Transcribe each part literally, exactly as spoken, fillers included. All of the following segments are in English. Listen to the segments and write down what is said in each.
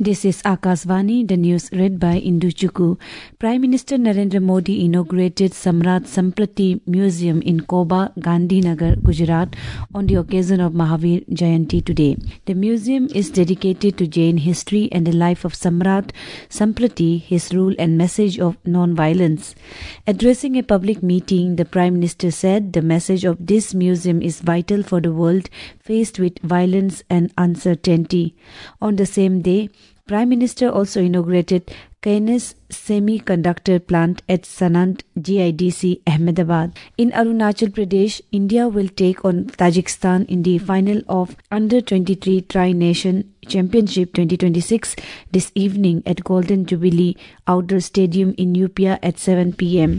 This is Akashvani, the news read by Indu Chukku. Prime Minister Narendra Modi inaugurated Samrat Samprati Museum in Koba, Gandhinagar, Gujarat on the occasion of Mahavir Jayanti today. The museum is dedicated to Jain history and the life of Samrat Samprati, his rule and message of non-violence. Addressing a public meeting, the Prime Minister said the message of this museum is vital for the world faced with violence and uncertainty. On the same day, Prime Minister also inaugurated Kaynes Semiconductor Plant at Sanand G I D C, Ahmedabad. In Arunachal Pradesh, India will take on Tajikistan in the final of Under twenty-three Tri-Nation Championship twenty twenty-six this evening at Golden Jubilee Outdoor Stadium in U P A at seven p m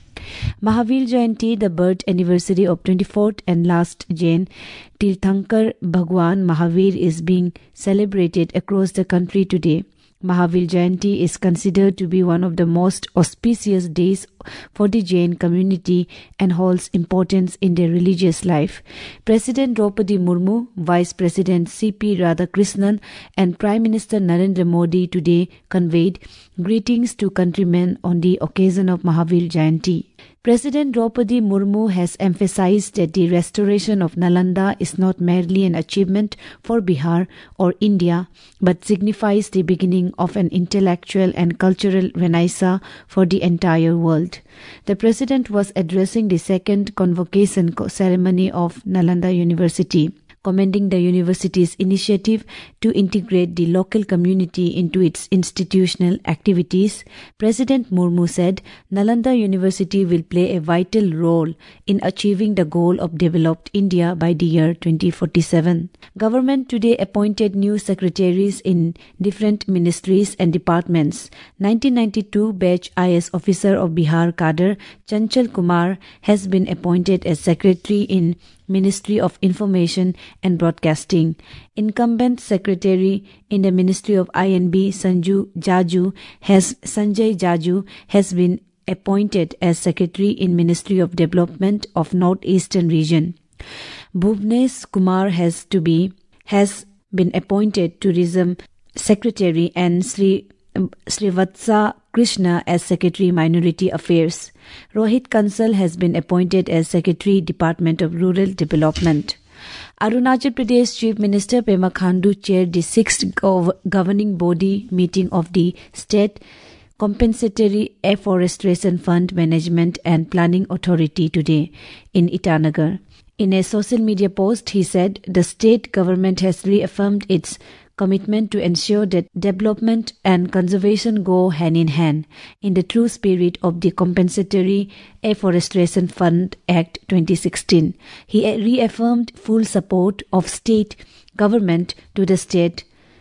Mahavir Jayanti, the birth anniversary of twenty-fourth and last Jain Tirthankar Bhagwan Mahavir, is being celebrated across the country today. Mahavir Jayanti is considered to be one of the most auspicious days for the Jain community and holds importance in their religious life. President Draupadi Murmu, Vice President C P Radhakrishnan and Prime Minister Narendra Modi today conveyed greetings to countrymen on the occasion of Mahavir Jayanti. President Draupadi Murmu has emphasized that the restoration of Nalanda is not merely an achievement for Bihar or India, but signifies the beginning of an intellectual and cultural renaissance for the entire world. The President was addressing the second convocation ceremony of Nalanda University, commending the university's initiative to integrate the local community into its institutional activities. President Murmu said Nalanda University will play a vital role in achieving the goal of developed India by the year twenty forty-seven. Government today appointed new secretaries in different ministries and departments. nineteen ninety-two batch I A S officer of Bihar cadre Chanchal Kumar has been appointed as secretary in Ministry of Information and Broadcasting. Incumbent Secretary in the Ministry of I N B Sanju Jaju has Sanjay Jaju has been appointed as Secretary in Ministry of Development of Northeastern Region. Bhuvnesh Kumar has to be has been appointed Tourism Secretary and Sri Srivatsa Krishna as Secretary Minority Affairs. Rohit Kansal has been appointed as Secretary Department of Rural Development. Arunachal Pradesh Chief Minister Pema Khandu chaired the sixth gov- governing body meeting of the State Compensatory Afforestation Fund Management and Planning Authority today in Itanagar. In a social media post, he said the state government has reaffirmed its commitment to ensure that development and conservation go hand in hand in the true spirit of the Compensatory Afforestation Fund Act twenty sixteen. He reaffirmed full support of state government to the state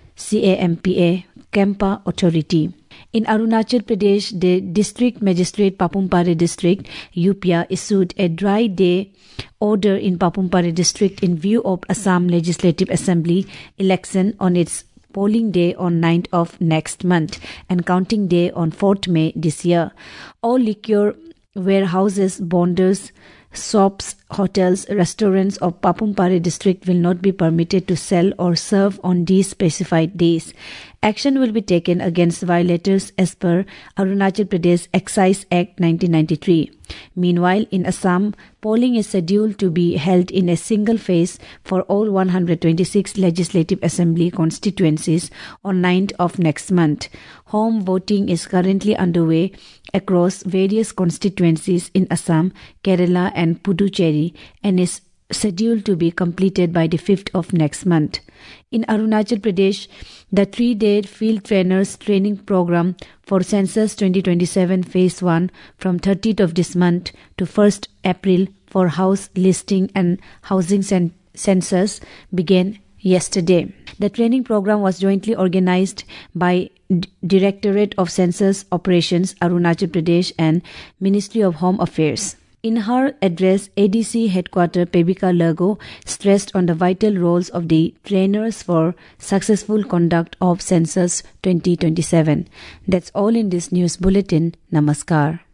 CAMPA Campa Authority. In Arunachal Pradesh, the District Magistrate Papumpare District U P A issued a dry day order in Papumpare District in view of Assam Legislative Assembly election on its polling day on ninth of next month and counting day on fourth May this year. All liquor warehouses, bonders, shops, hotels, restaurants of Papumpare District will not be permitted to sell or serve on these specified days. Action will be taken against violators as per Arunachal Pradesh Excise Act nineteen ninety-three. Meanwhile, in Assam, polling is scheduled to be held in a single phase for all one hundred twenty-six Legislative Assembly constituencies on ninth of next month. Home voting is currently underway across various constituencies in Assam, Kerala and Puducherry and is scheduled to be completed by the fifth of next month. In Arunachal Pradesh, the three-day field trainers training program for Census twenty twenty-seven Phase one from thirtieth of this month to first April for house listing and housing cen- census began yesterday. The training program was jointly organized by D- Directorate of Census Operations, Arunachal Pradesh and Ministry of Home Affairs. In her address, A D C headquarter Pebika Lago stressed on the vital roles of the trainers for successful conduct of Census twenty twenty-seven. That's all in this news bulletin. Namaskar.